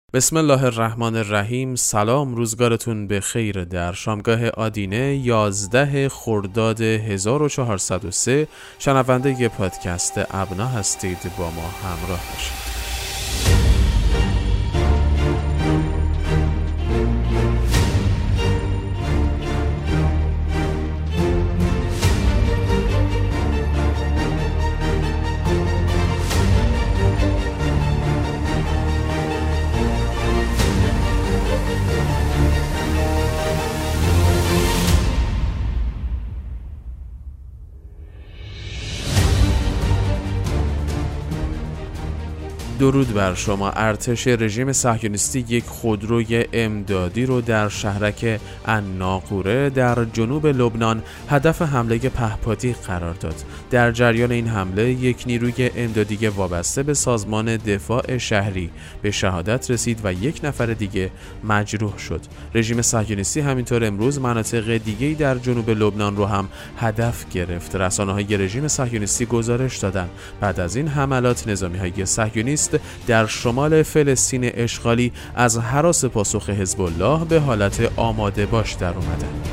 بسم الله الرحمن الرحیم. سلام، روزگارتون به خیر. در شامگاه آدینه 11 خرداد 1403 شنونده ی پادکست ابنا هستید. با ما همراه باشید. درود بر شما. ارتش رژیم صهیونیستی یک خودروی امدادی رو در شهرک الناقوره در جنوب لبنان هدف حمله پهپادی قرار داد. در جریان این حمله یک نیروی امدادی وابسته به سازمان دفاع شهری به شهادت رسید و یک نفر دیگه مجروح شد. رژیم صهیونیستی همینطور امروز مناطق دیگه‌ای در جنوب لبنان رو هم هدف گرفت. رسانه‌های رژیم صهیونیستی گزارش دادند بعد از این حملات نظامی‌های صهیونیست در شمال فلسطین اشغالی از هراس پاسخ حزب الله به حالت آماده باش در اومدند.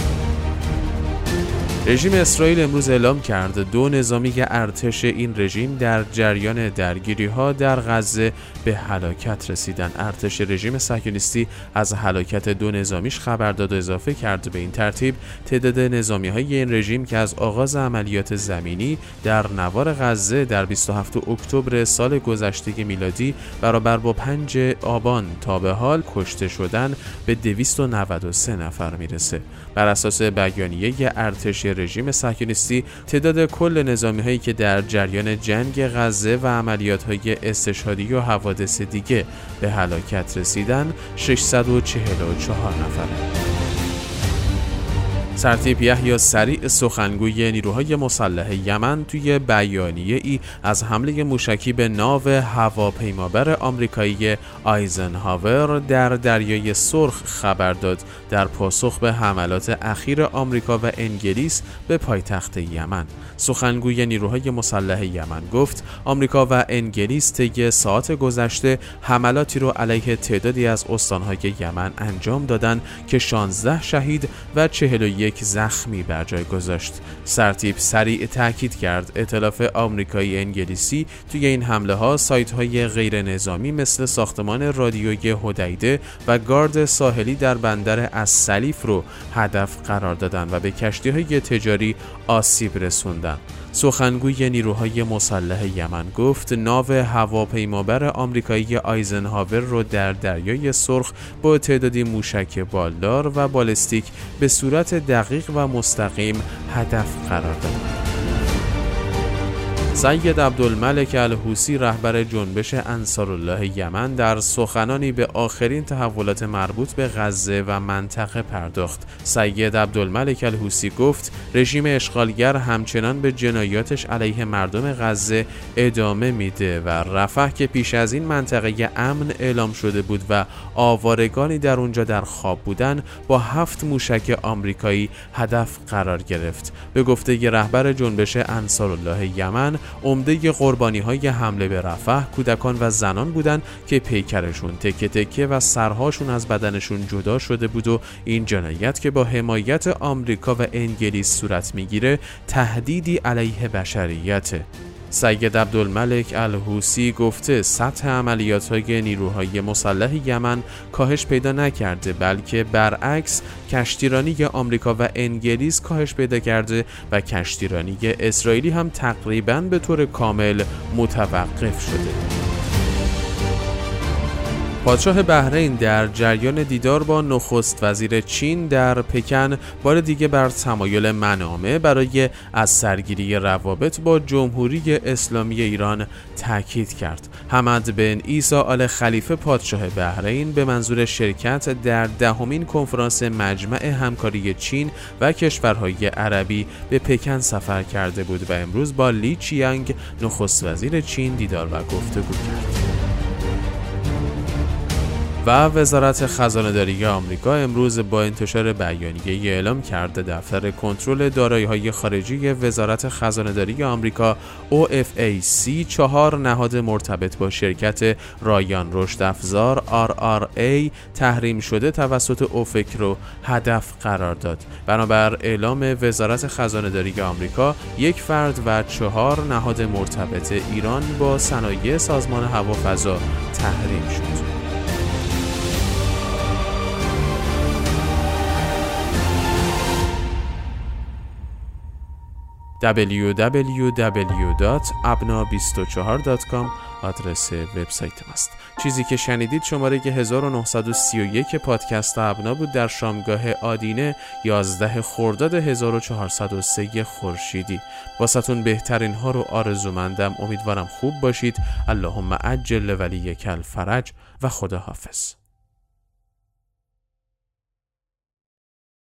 رژیم اسرائیل امروز اعلام کرد 2 نظامی ارتش این رژیم در جریان درگیری‌ها در غزه به هلاکت رسیدند. ارتش رژیم صهیونیستی از هلاکت 2 نظامیش خبر داد و اضافه کرد به این ترتیب تعداد نظامی‌های این رژیم که از آغاز عملیات زمینی در نوار غزه در 27 اکتبر سال گذشته میلادی برابر با 5 آبان تا به حال کشته شدن به 293 نفر میرسه. بر اساس بیانیه ارتش رژیم صهیونیستی تعداد کل نظامی‌هایی که در جریان جنگ غزه و عملیات‌های استشهادی و حوادث دیگه به هلاکت رسیدن 644 نفره. سرتیپ یحیی سریع سخنگوی نیروهای مسلح یمن توی بیانیه‌ای از حمله موشکی به ناو هواپیمابر آمریکایی آیزنهاور در دریای سرخ خبر داد در پاسخ به حملات اخیر آمریکا و انگلیس به پایتخت یمن. سخنگوی نیروهای مسلح یمن گفت آمریکا و انگلیس طی ساعات گذشته حملاتی رو علیه تعدادی از استان‌های یمن انجام دادند که 16 شهید و 41 زخمی بر جای گذاشت. سرتیپ سریع تاکید کرد ائتلاف آمریکایی انگلیسی توی این حمله ها سایت های غیر نظامی مثل ساختمان رادیویی حدیده و گارد ساحلی در بندر السلیف رو هدف قرار دادن و به کشتی های تجاری آسیب رسوندن. سخنگوی نیروهای مسلح یمن گفت ناو هواپیمابر آمریکایی آیزنهاور رو در دریای سرخ با تعدادی موشک بالدار و بالستیک به صورت دقیق و مستقیم هدف قرار داد. سید عبدالملک الحوثی رهبر جنبش انصارالله یمن در سخنانی به آخرین تحولات مربوط به غزه و منطقه پرداخت. سید عبدالملک الحوثی گفت رژیم اشغالگر همچنان به جنایاتش علیه مردم غزه ادامه میده و رفح که پیش از این منطقه امن اعلام شده بود و آوارگانی در اونجا در خواب بودن با 7 موشک آمریکایی هدف قرار گرفت. به گفته رهبر جنبش انصارالله یمن عمده قربانی‌های حمله به رفح کودکان و زنان بودند که پیکرشون تکه تکه و سرهاشون از بدنشون جدا شده بود و این جنایت که با حمایت آمریکا و انگلیس صورت میگیره تهدیدی علیه بشریته. سید عبدالملک الحوثی گفته سطح عملیات‌های نیروهای مسلح یمن کاهش پیدا نکرده بلکه برعکس کشتیرانی آمریکا و انگلیس کاهش پیدا کرده و کشتیرانی اسرائیلی هم تقریباً به طور کامل متوقف شده. پادشاه بحرین در جریان دیدار با نخست وزیر چین در پکن بار دیگه بر تمایل منامه برای از سرگیری روابط با جمهوری اسلامی ایران تاکید کرد. حمد بن عیسی آل خلیفه پادشاه بحرین به منظور شرکت در 10مین کنفرانس مجمع همکاری چین و کشورهای عربی به پکن سفر کرده بود و امروز با لی چیانگ نخست وزیر چین دیدار و گفتگو کرد. و وزارت خزانه‌داری آمریکا امروز با انتشار بیانیه‌ای اعلام کرده دفتر کنترل دارایی‌های خارجی وزارت خزانه‌داری آمریکا OFAC 4 نهاد مرتبط با شرکت رایان رشد افزار RRA تحریم شده توسط اوفک رو هدف قرار داد. بنابر اعلام وزارت خزانه‌داری آمریکا، یک فرد و 4 نهاد مرتبط ایران با صنایع سازمان هوافضا تحریم شد. www.abna24.com آدرس وبسایت است. چیزی که شنیدید شماره 1931 پادکست ابنا بود در شامگاه آدینه 11 خرداد 1403 خورشیدی. واسهتون بهترین ها رو آرزومندم. امیدوارم خوب باشید. اللهم عجل ولیک الفرج و خدا حافظ.